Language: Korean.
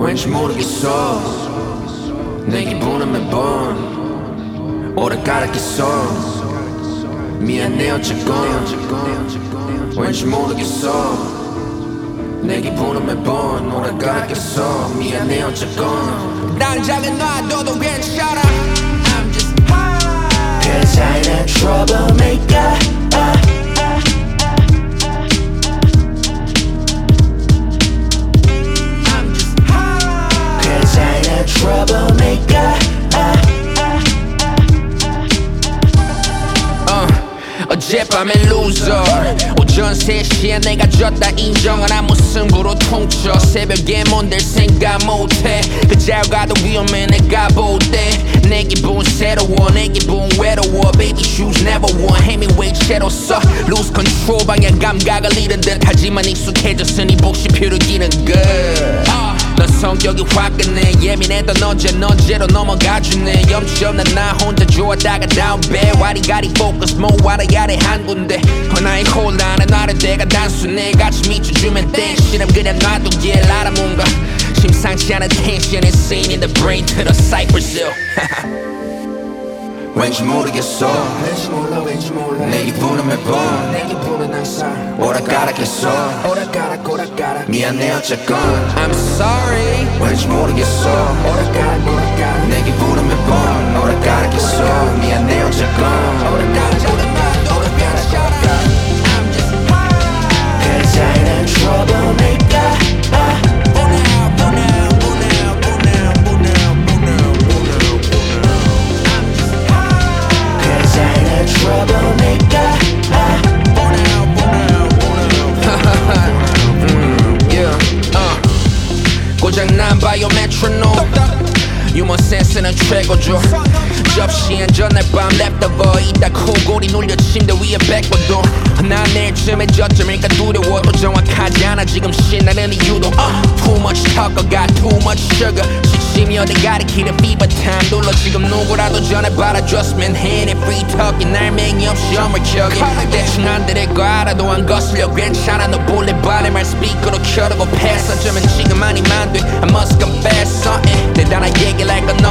왠지 모르겠어 내 기분은 매번 오락가락했어 미안해 어쨌건 왠지 모르겠어 내 기분은 매번 오락가락했어 미안해 어쨌건 당장은 놔둬도 괜찮아 I'm just high Cause I ain't a troublemaker I'm just high Cause I ain't a troublemaker 어젯밤엔 loser 오전 3시에 내가 졌다 인정은 아무 승부로 통쳐 새벽에 뭔들 생각 못해 그 자유가도 위험해 내가 볼때 내 기분 새로워 내 기분 외로워 Baby shoes never won Hemingway 채로 써 Lose control 방향 감각을 잃은 듯 하지만 익숙해졌으니 몫이 표류기는 good 넌 성격이 화끈해 예민했던 어제는 언제로 넘어가주네 염치 없는 나 혼자 좋아하다가 down bad 와리가리 focus 모아라야 돼 한 군데 나의 혼란은 나를 때가 단순해 같이 미쳐주면 땡 싫음 그냥 놔두기에 알아뭔가 심상치 않은 tension is seen in the brain to the cypress 왠지 모르겠어 왠지 몰라 왠지 몰라 내 기분은 매번 내 기분은 항상 오락가락했어 오락가락 미안해 어쨌건 I'm sorry 왠지 모르겠어 오락가락 내 기분은 매번 오락가락했어 미안해 어쨌건 오락가락 I'm just high Cause I ain't a troublemaker Cause I ain't a troublemaker 고장난 바이오 메트로놈 유머 센스는 최고죠 접시엔 전날 밤 랩더버 이따 코골이 눌려 침대 위에 백보도 난 내일쯤에 저점일까 두려워 또 정확하지 않아 지금 신나는 이유도 Too much talk got too much sugar 시침이 어디 가리키는 fever time 눌러 지금 누구라도 전에 받아줬으면 해 내 free talking 날맹이 없이 어물켜게 대충 안 들을 거 알아도 안 거슬려 괜찮아 너 볼래 발에 말 스피커로 켜두고 패스 어쩌면 지금 아니면 돼 I must confess something 대단한 얘기 like a